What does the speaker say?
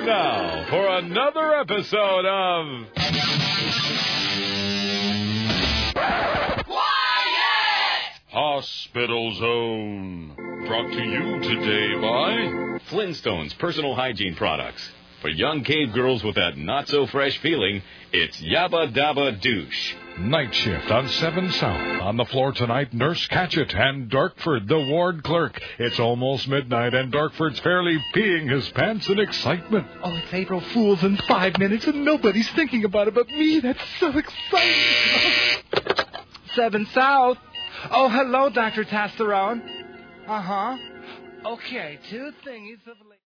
now for another episode of... Hospital Zone. Brought to you today by Flintstones Personal Hygiene Products. For young cave girls with that not-so-fresh feeling, it's Yabba Dabba Douche. Night shift on 7 South. On the floor tonight, Nurse Catchett and Darkford, the ward clerk. It's almost midnight, and Darkford's fairly peeing his pants in excitement. Oh, it's April Fool's in 5 minutes, and nobody's thinking about it but me. That's so exciting. 7 South. Oh, hello, Dr. Testosterone. Uh-huh. Okay, 2 thingies of...